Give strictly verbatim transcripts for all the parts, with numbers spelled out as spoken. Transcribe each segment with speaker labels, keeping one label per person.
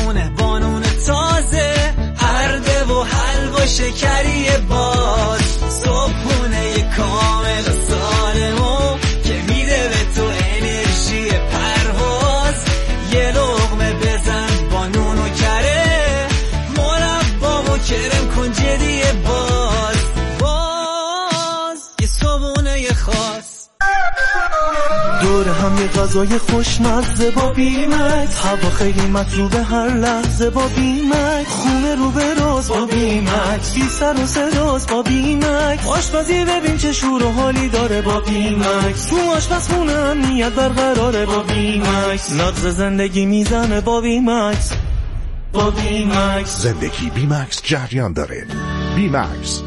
Speaker 1: صبحونه بانون تازه، هرده و حلوا شکری باز، صبحونه کامل سالمو که میده به تو انرژی پرواز. یه لقمه بزن با نون و کره، مربا و کرم کن جدی باز، باز یه صبحونه خاص.
Speaker 2: دور هم یه غذای خوشمزه با بیمکس، هوا خیلی مطلوبه هر لحظه با بیمکس، خونه رو به راز با بیمکس، بی سر و صداست با بیمکس، آشپزی ببین چه شور و حالی داره با بیمکس، تو آشپزخونه امنیت برقراره با بیمکس، نبض زندگی میزنه با بیمکس، با بیمکس
Speaker 3: زندگی بیمکس جریان داره. بیمکس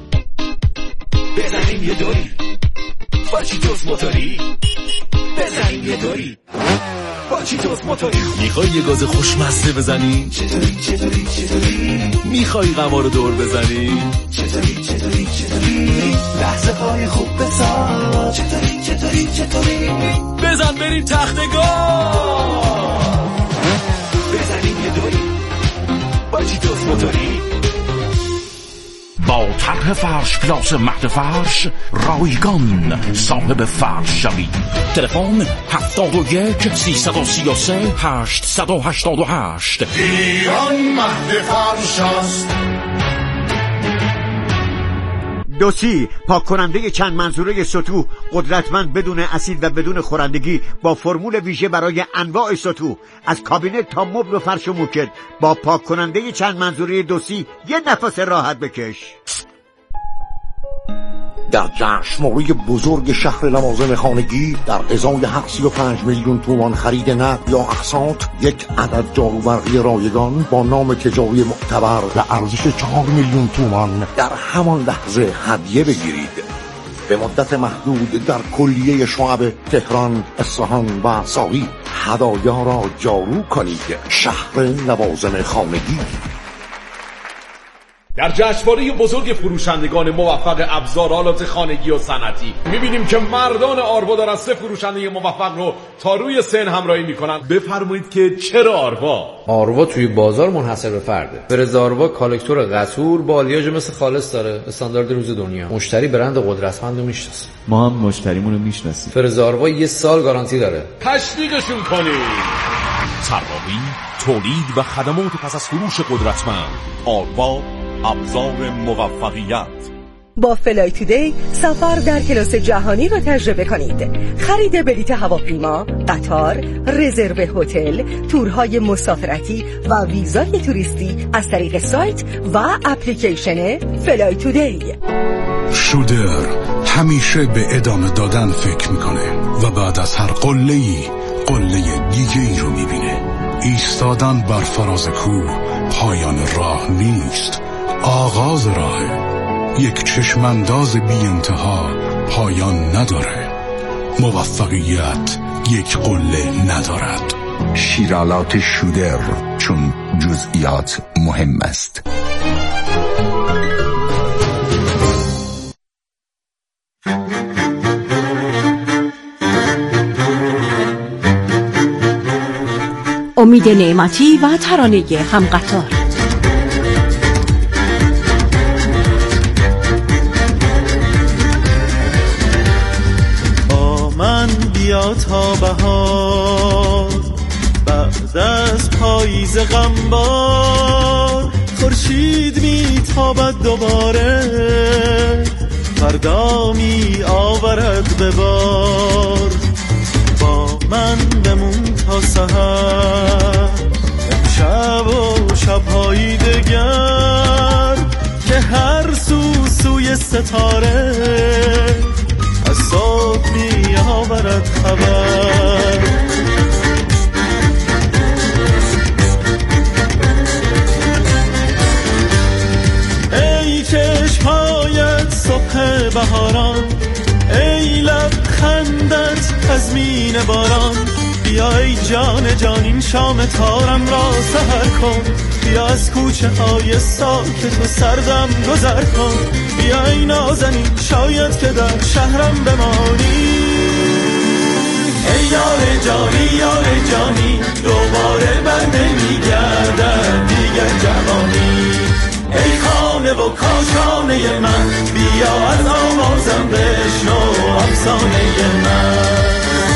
Speaker 4: بزنیم یه دوری با چیتوس موتوری، بزنیم یه دوری با چیتوس موتوری.
Speaker 5: میخوای یه گاز خوشمزه بزنی؟
Speaker 4: چطوری چطوری چطوری؟
Speaker 5: میخوای قوارو دور بزنی؟
Speaker 4: چطوری چطوری چطوری؟ لحظه های خوب بسار. چطوری چطوری چطوری؟
Speaker 5: بزن بریم تختگاه،
Speaker 4: بزنیم یه دوری با چیتوس موتوری.
Speaker 6: با طرح فرش کلاس مهد فرش رایگان صاحب فرش شوی. تلفن هفتاد و یک سیصد و سی و سه هشتصد و هشتاد و هشت.
Speaker 3: ایران مهد فرش است.
Speaker 7: دوسی پاک کننده چند منظوره سطوح، قدرتمند بدون اسید و بدون خورندگی، با فرمول ویژه برای انواع سطوح، از کابینت تا مبل و فرش و موکت. با پاک کننده چند منظوره دوسی یه نفس راحت بکش.
Speaker 3: در جشنواره بزرگ شهر لوازم خانگی در ازای هفت سی و پنج میلیون تومان خرید نقد یا اقساط، یک عدد جاروبرقی رایگان با نام تجاری معتبر و ارزش چهار میلیون تومان در همان لحظه هدیه بگیرید. به مدت محدود در کلیه شعب تهران، اصفهان و ساقی هدایا را جارو کنید. شهر لوازم خانگی.
Speaker 5: در جشنواره بزرگ فروشندگان موفق ابزار آلات خانگی و صنعتی میبینیم که مردان آروا دارن سه فروشنده موفق رو تا روی سن همراهی میکنن. بفرمایید که چرا آروا؟
Speaker 8: آروا توی بازار منحصر به فرده. فرز آروا کالکتور قطور با آلیاژ مثل خالص داره، استاندارد روز دنیا. مشتری برند قدرتمند رو میشناسه.
Speaker 9: ما هم مشتریمون رو میشناسیم.
Speaker 8: فرز آروا یه سال گارانتی داره.
Speaker 5: تشویقشون کنید.
Speaker 6: طراحی، تولید و خدمات پس از فروش قدرتمند. آروا، ابزار موفقیت.
Speaker 10: با فلای تودی سفر در کلاس جهانی را تجربه کنید. خرید بلیط هواپیما، قطار، رزرو هتل، تورهای مسافرتی و ویزای توریستی از طریق سایت و اپلیکیشن فلای تودی.
Speaker 11: شودر همیشه به ادامه دادن فکر میکنه و بعد از هر قله‌ای قله دیگه ای رو میبینه. ایستادن بر فراز کوه پایان راه نیست، آغاز راهه. یک چشمانداز بی انتها پایان نداره. موفقیت یک قله ندارد.
Speaker 12: شیرالات شودر، چون جزئیات مهم است.
Speaker 13: امید نعمتی و ترانه همقطار.
Speaker 2: آمن بیا تا بهار، بعد از پاییز غمبار، خورشید میتابد دوباره، فردا می آورد به بار. با من بمون تا سحر، امشب و شب‌های دگر، که هر سو سوی ستاره از صبح می آورد خبر. ای چشم‌هایت صبح بهاران، ای لبخندت تضمین باران، بیا ای جان جان این شام تارم را سحر کن، بیا از کوچه های ساکت و سردم گذر کن، بیا ای نازنین شاید که در شهرم بمانی. ای یار جانی یار جان
Speaker 1: جهانی دوباره بر نمیگردد دیگر جوانی. ای خانه و کاشانه من بیا از آوازم بشنو افسانه من.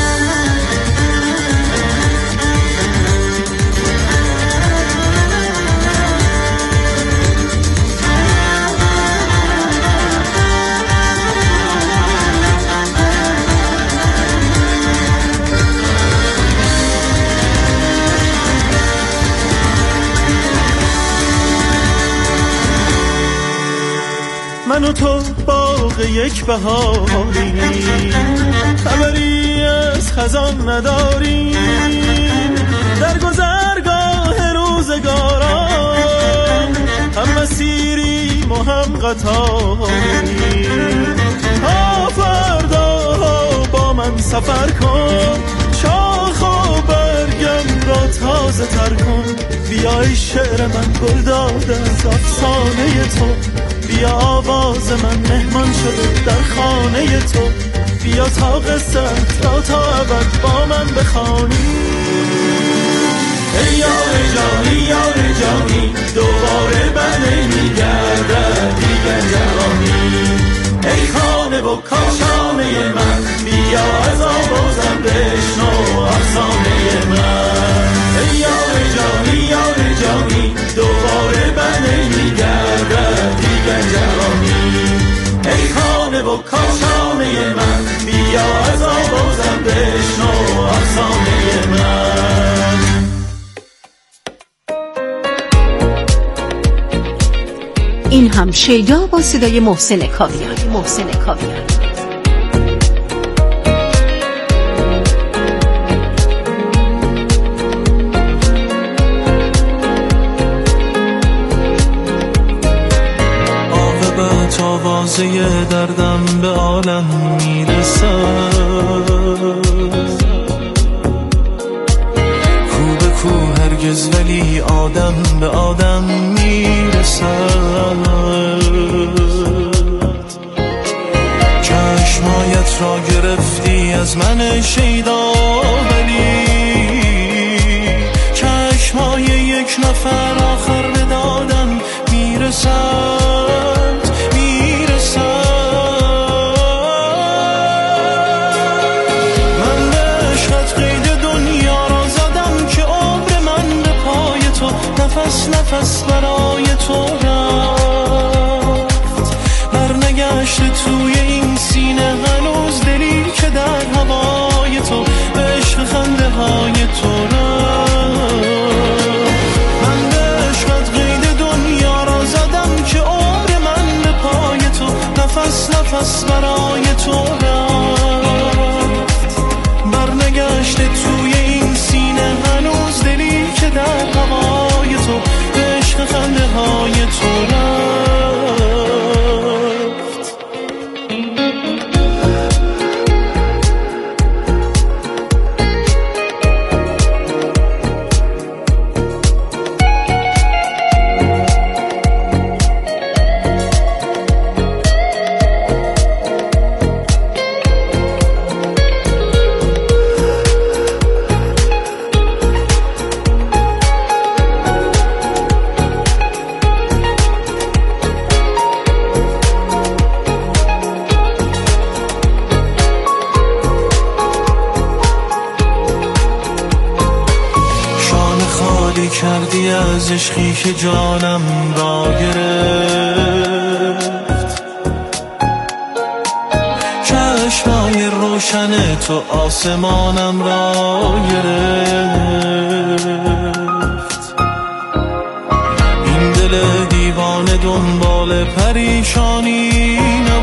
Speaker 2: من و تو باغ یک بهاریم، خبری از خزان نداریم، در گذرگاه روزگاران هم مسیریم و هم قطاریم. تا فردا با من سفر کن، شاخ و برگم را تازه تر کن. بیا ای شعر من گل داده از افسانه تو، بیا آواز من مهمان شده در خانه تو. بیا تا قصه تا تا ابد با من بخوانی.
Speaker 1: ای یار جانی یار جانی دوباره بر نمیگردد دیگر جوانی. ای خانه و کاشانه من بیا از آوازم بشنو افسانه من. ای یار جانی یار جانی دوباره بر نمیگردد دیگر جوانی. ای خانه و کاشانه من بیا از آوازم بشنو افسانه من.
Speaker 13: این هم شیدا با صدای محسن کاویان. محسن کاویان
Speaker 2: عاقبت آوازه دردم به عالم میرسد، کو به کو هرگز ولی آدم به آدم میرسد. چشمایت را گرفتی از من شیدا ولی چشمای یک نفر آخر به دادم میرسد میرسد. من به عشقت قید دنیا را زدم که عمر من به پای تو نفس نفس برای تو رفت. برنگشت توی این سینه هنوز دلی که در هوای تو به عشق خنده های تو رفت. من به عشقت قید دنیا را زدم که عمر من به پای تو نفس نفس برای تو رفت. برنگشت توی این سینه هنوز دلی که در هوای تو به عشق خنده های تو رفت. کردی از عشقی که جانم را گرفت. چشمای روشن تو آسمانم را گرفت. این دل دیوانه دنبال پریشانی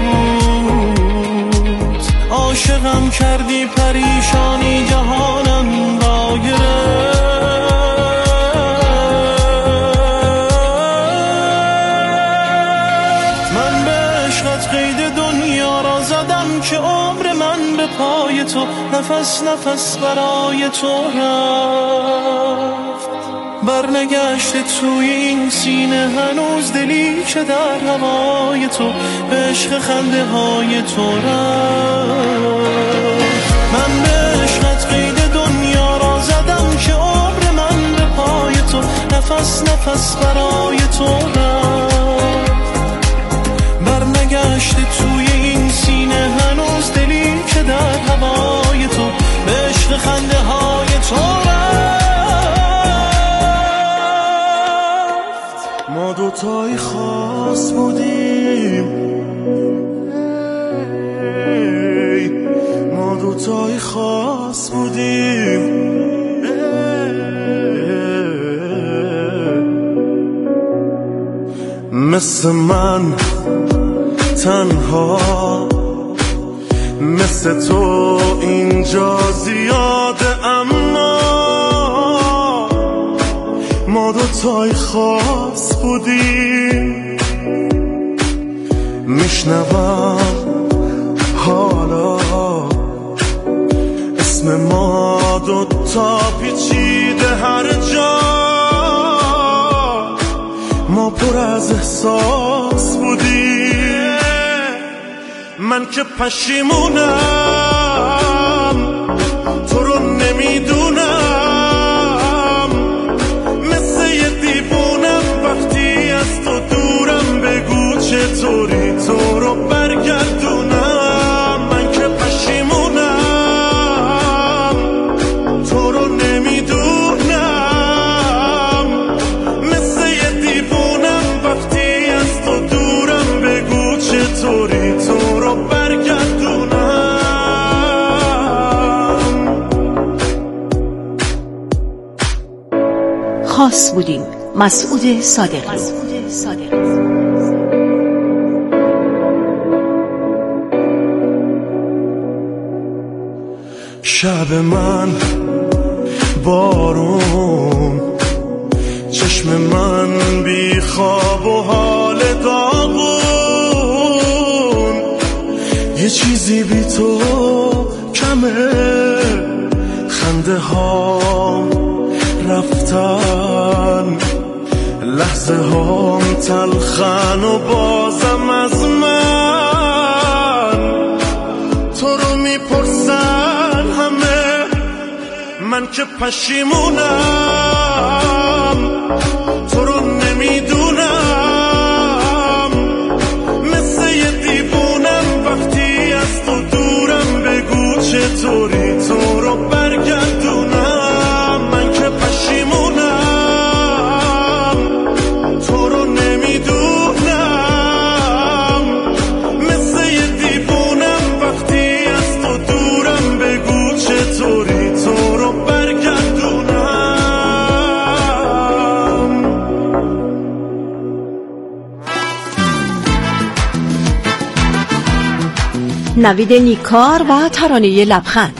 Speaker 2: نبود. عاشقم کردی پریشانی جهانم را گرفت. که عمر من به پای تو نفس نفس برای تو رفت. برنگشت توی این سینه هنوز دلی که در هوای تو به عشق خنده های تو رفت. من به عشقت قید دنیا را زدم که بس برای تو رفت، برنگشته توی این سینه هنوز دلی که در هوای تو به عشق خنده های تو رفت. ما دوتایی خاص بودیم، ما دوتایی خاص بودیم، مثل من تنها، مثل تو اینجا زیاده، اما ما دوتای خاص بودیم. میشنوم حالا اسم ما دوتا پیچیده هر جا، ما پر از احساس بودیم. من که پشیمونم تو رو نمیدونم، مثل یه دیوونم وقتی از تو دورم، بگو چطوری تو رو برگردونم. من که پشیمونم تو رو نمیدونم، مثل یه دیوونم وقتی از تو دورم، بگو چطوری تو رو برگردونم.
Speaker 13: خاص بودیم. مسعود صادقی.
Speaker 2: شب من بارون، چشم من بی خواب و حال داغون، یه چیزی بی تو کمه، خنده ها رفتن، لحظه هام تلخن و بازم از من تو رو میپرسن همه. من که پشیمونم تو رو نمیدونم، مثل یه دیوونم وقتی از تو دورم، بگو چطوری تو رو برگردونم. من که پشیمونم تو رو نمیدونم، مثل یه دیوونم وقتی از تو دورم، بگو چطوری تو رو برگردونم.
Speaker 13: نوید نیکار و ترانه لبخند.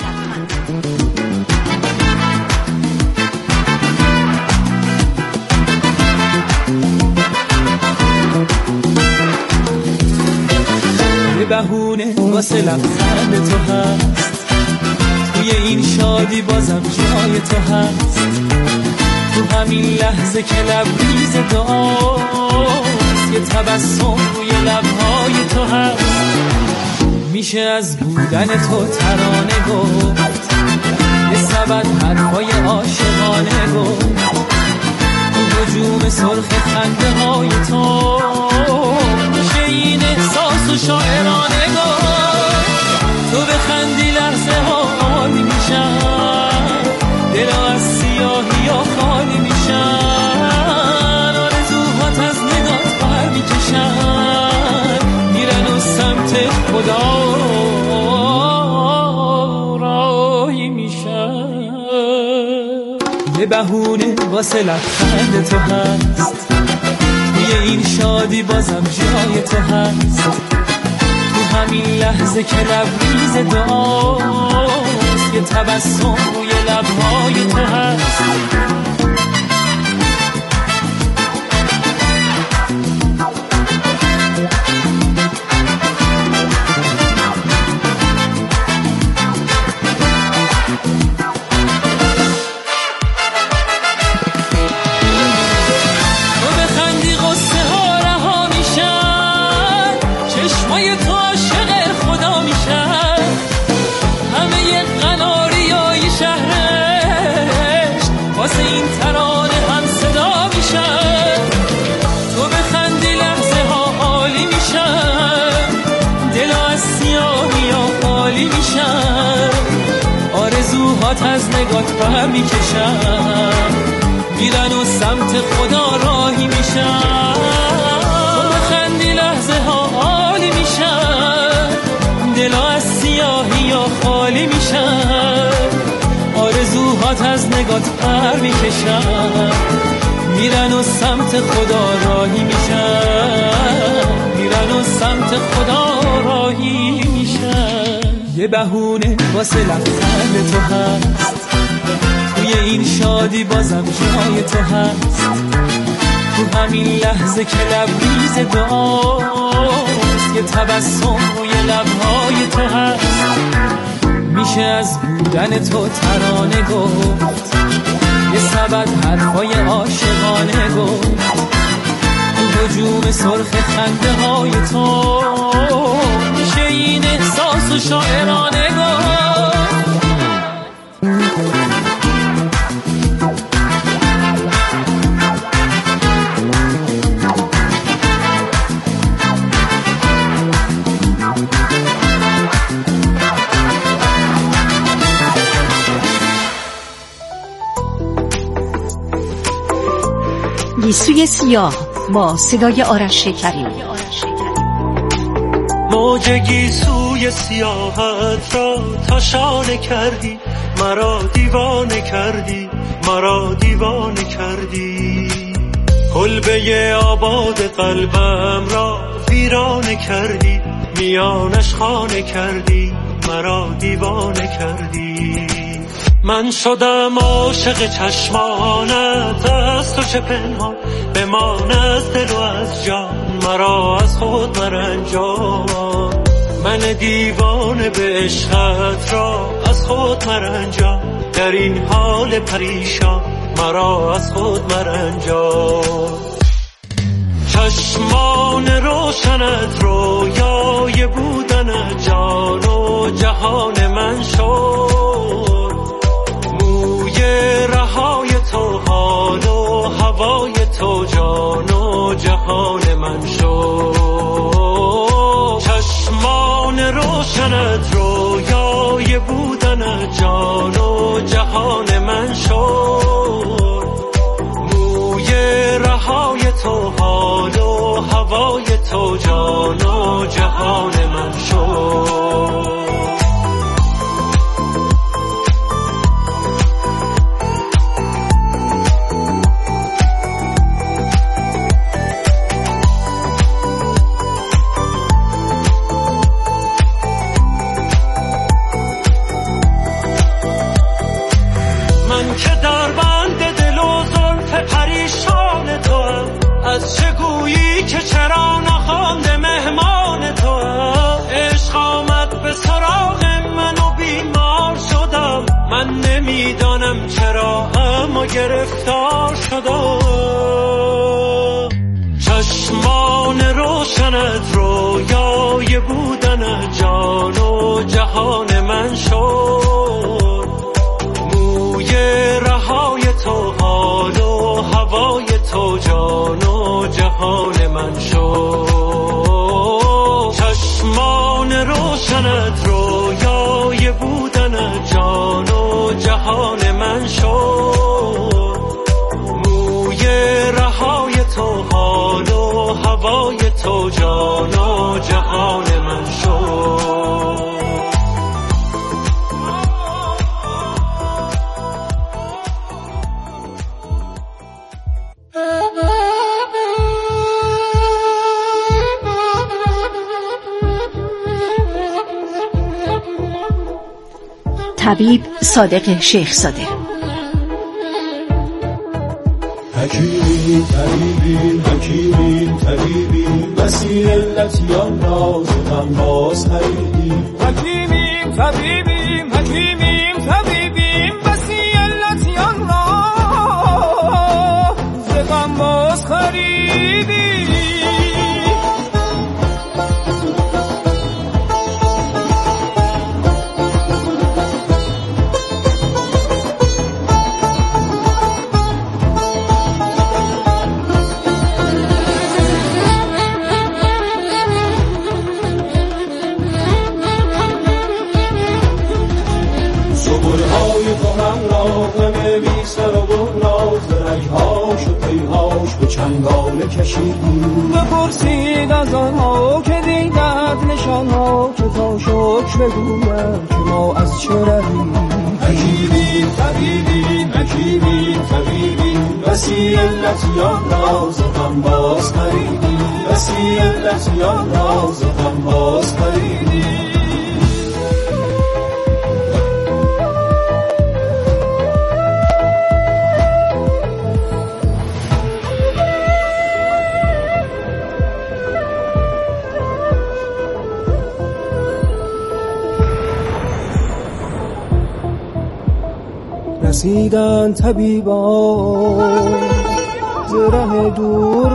Speaker 14: یه بهونه واسه لبخند تو هست، توی این شادی بازم جای تو هست، تو همین لحظه که لبریز دعاست، یه تبسم روی لبهای تو هست. میشه از بودن تو ترانه گفت، یه سبد حرفای عاشقانه گفت، تو هجوم سرخ خنده های تو میشه این احساس و شاعرانه گفت. تو بخندی لحظه ها عالی میشن، دلا از سیاهی ها خالی میشن، آرزوهات از نگات بر میکشن، میرن و سمت خدا راهی میشن. یه بهونه واسه لبخند تو هست، توی این شادی بازم جای تو هست، تو همین لحظه که لبریز دعاست، یه تبسم روی لبهای تو هست. شهر نگات پر میکشن، میرن و سمت خدا راهی میشن. تو بخندی لحظه ها عالی میشن، دلا از سیاهی یا خالی میشن. آرزوهات از نگات پر میکشن، میرن و سمت خدا راهی میشن، میرن و سمت خدا راهی میشن. یه بهونه واسه لبخند تو هست، توی این شادی بازم جای تو هست. تو همین لحظه که لبریز دعاست، یه تبسم روی لبهای تو هست. میشه از بودن تو ترانه گفت، یه سبد حرفای عاشقانه گفت. تو هجوم سرخ خنده های تو میشه این احساس و شاعرانه گفت.
Speaker 13: گیسوی سیاه با صدای آرش شکری.
Speaker 2: موج گیسوی سیاهت را تاشانه کردی، مرا دیوانه کردی، مرا دیوانه کردی. کلبه آباد قلبم را ویرانه کردی، میانش خانه کردی، مرا دیوانه کردی. من شدم عاشق چشمانت، از تو چه پنهان بمان از دل و از جان، مرا از خود مرنجان. من دیوانه به عشقت را از خود مرنجان، در این حال پریشان مرا از خود مرنجان. چشمان روشنت رویای بودن جان و جهان من شد. رهای تو حال و هوای تو جان و جهان من شد. چشمان روشنت رویای بودن جان و جهان من شد. موی رهای تو حال و هوای تو جان و جهان من شد. از چه گویی که چرا نخوانده مهمان تو هم. عشق آمد به سراغ من و بیمار شدم، من نمیدانم چرا اما گرفتار شدم. چشمان روشنت رویای بودن جان و جهان من شد. موی رهای تو حال و هوای تو جان و جهان من شد. چشمان روشنت رویای بودن جان و جهان من شد. موی رهای تو حال و هوای تو جان و جهان من شد.
Speaker 13: طبیب صادق شیخ زاده.
Speaker 1: حکیمیم طبیبیم حکیمیم طبیبیم، وسیع علتیان را ز غم باز خریدیم.
Speaker 14: حکیمیم طبیبیم حکیمیم طبیبیم، وسیع علتیان را ز غم باز خریدیم.
Speaker 1: سبلهای تو همراه همه بی سر و بغراز رگهاش و پیهاش به چنگال کشیدیم.
Speaker 14: بپرسید از آنها که دیدد نشانها که تا شکر بگوید که ما از چه رهیم.
Speaker 1: حکیمیم طبیبیم حکیمیم طبیبیم بسی علتیان راز غم باز خریدیم. بسی علتیان راز غم باز خریدیم.
Speaker 14: رسیدن طبیبان ز ره دور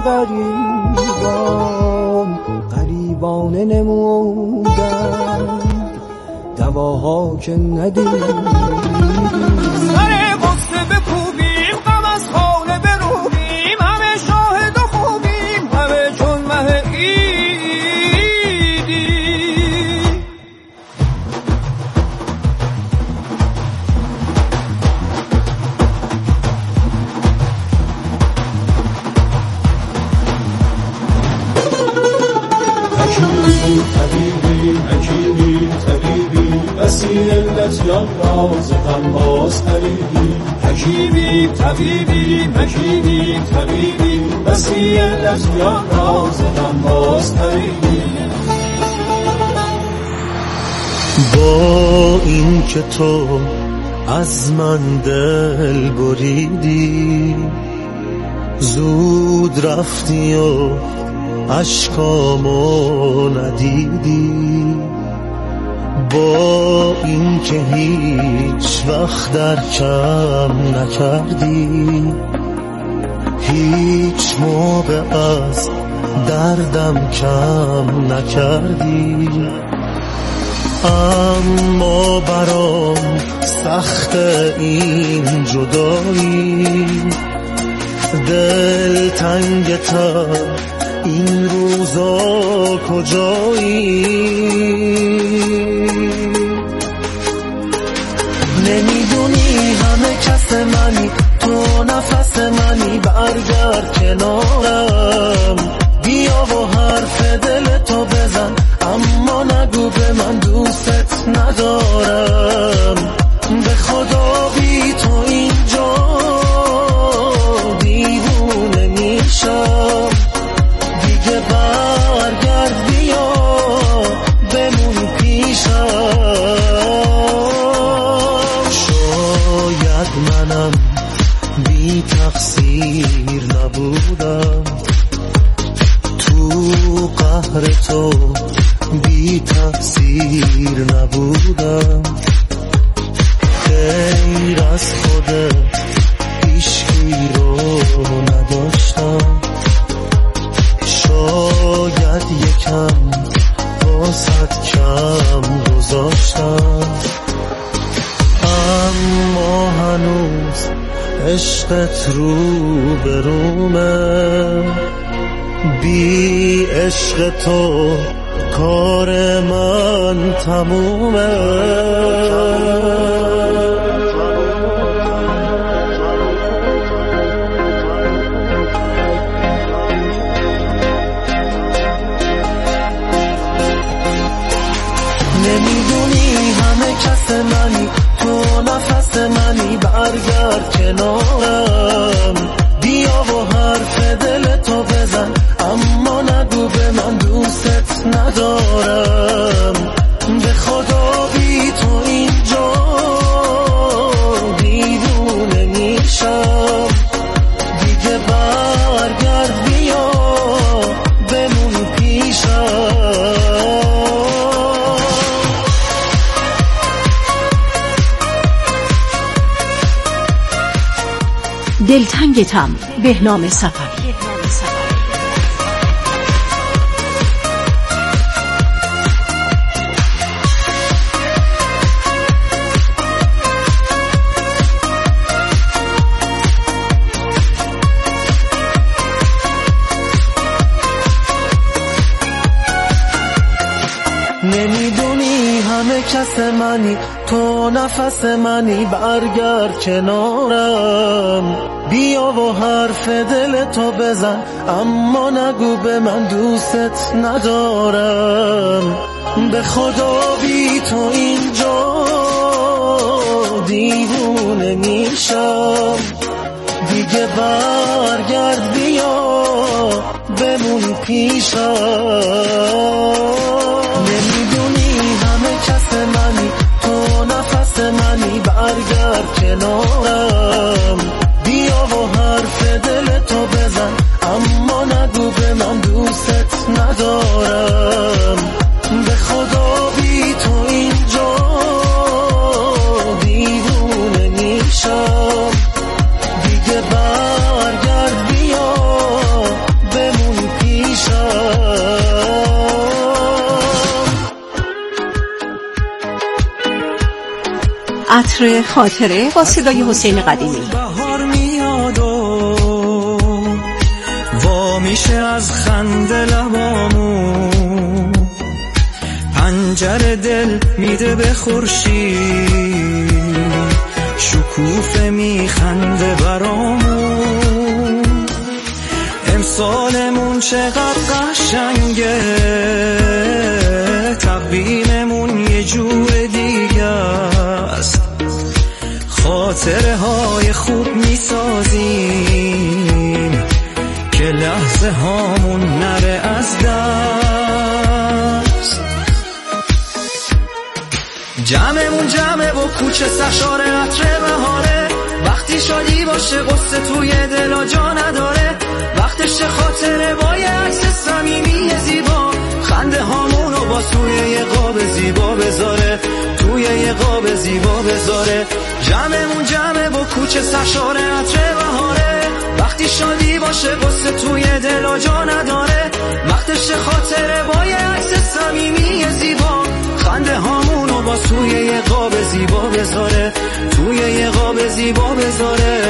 Speaker 14: غریبان غریبانه نمودن دواها که ندیدیم. سر غصه بکوبیم غم از خانه بروبیم همه شاهد و خوبیم همه چون مه عیدی.
Speaker 1: طبیبیم حکیمیم طبیبیم بسی علتیان راز غم باز خریدیم. حکیمیم طبیبیم حکیمیم طبیبیم بسی علتیان راز غم باز خریدیم.
Speaker 2: با این که تو از من دل بریدی زود رفتی و اشکامو ندیدی. با این که هیچ وقت در کم نکردی هیچ موقع از دردم کم نکردی. اما برام سخت این جدایی دل تنگتم این روزا کجایی. نمیدونی همه کس منی تو نفس منی برگرد کنارم بیا و حرف دل تو بزن اما نگو به من دوست ندارم. به خدا بی تو اینجا دیوونه میشم دیگه برگرد بیا بمون پیشم. شاید منم بی تقصیر نبودم تو قهر تو بی تقصیر نبودم. غیر از خودت هیچکی رو نداشتم. شاید یکم واسط کم گذاشتم اما هنوز عشقت رو به رومه. بی عشق تو کار من تمومه. نمیدونی همه کس منی تو نفس منی برگرد کنارم بیا و حرف دل تو بزن اما نگو به من دوست ندارم. به خدا بی تو اینجا دیوونه میشم دیگه برگرد بیا بمون پیشم.
Speaker 13: دلتنگتم بهنام صفوی.
Speaker 2: نمیدونی همه کس منی، تو نفس منی، برگرد کنارم. بیا و حرف دل تو بزن، اما نگو به من دوست ندارم. به خدا بی تو اینجا دیوونه میشم. دیگه برگرد بیا بمون پیشم. نمیدونی همه کس منی، تو نفس منی، برگرد کنارم. بیا و حرف دل تو بزن، اما نگو به من دوست ندارم. به خدا بی تو اینجا دیوونه میشم. دیگه برگرد بیا بمون پیشم.
Speaker 13: عطر خاطره با صدای حسین قدیمی.
Speaker 14: بهار میاد و وا میشه از خنده لبامون، پنجره دل میده به خورشید، شکوفه میخنده برامون. امسالمون چقدر قشنگه، تقویممون یه جور دیگه است. خاطره های خوب میسازیم که لحظه هامون نره از دست. جمعمون جمعه و کوچه سرشار عطر بهاره، وقتی شادی باشه قصه توی دل جا نداره. وقتش خاطره با یه عکس صمیمی زیبا، خنده هامونو با توی یه قاب زیبا بذاره، توی یه قاب زیبا بذاره. جمعمون جمعه با کوچه سرشار عطر بهاره، وقتی شادی باشه قصه توی دل جا نداره. وقتش خاطره با یه عکس صمیمی زیبا، خنده هامونو با توی یه قاب زیبا بذاره، توی یه قاب زیبا بذاره.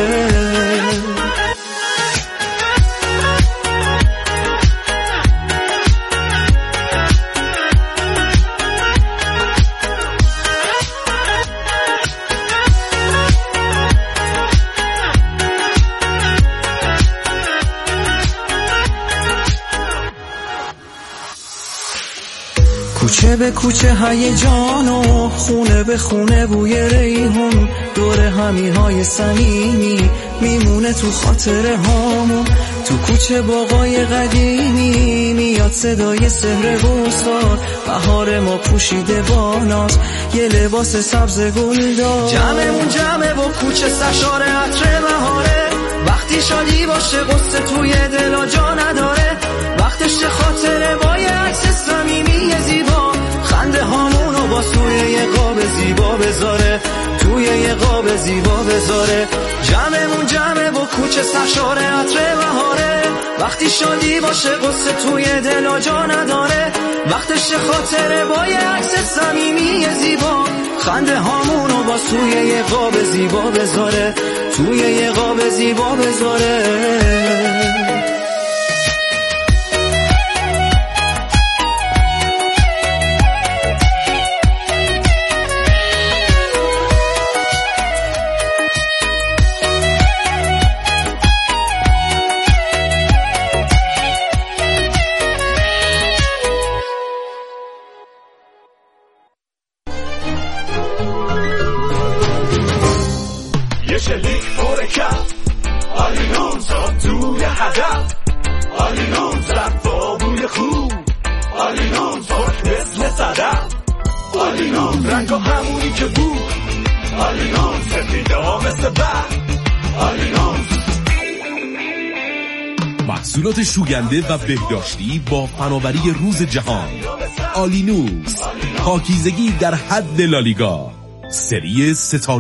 Speaker 14: کوچه به کوچه هیجان و خونه به خونه بوی ریحون، دور همی های صمیمی میمونه تو خاطره هامون. تو کوچه باغای قدیمی میاد صدای سحر بوستان، بهار ما پوشیده با ناز یه لباس سبز گلدار. جمعمون جمعه با کوچه سرشار عطر بهاره، وقتی شادی باشه قصه توی دل جا نداره. وقتش خاطره با یه عکس صمیمی زیبا، خنده هامونو با توی یه قاب زیبا بذاره، توی یه قاب زیبا بذاره. جمعمون جمعه با کوچه سرشار عطر بهاره، وقتی شادی باشه قصه توی دل جا نداره. وقتش خاطره با یه عکس صمیمی زیبا، خنده هامونو با توی یه قاب زیبا بذاره، توی یه قاب زیبا بذاره.
Speaker 5: محصولات شوینده و بهداشتی با فناوری روز جهان. آلینوس، پاکیزگی در حد لالیگا، سری ستاره.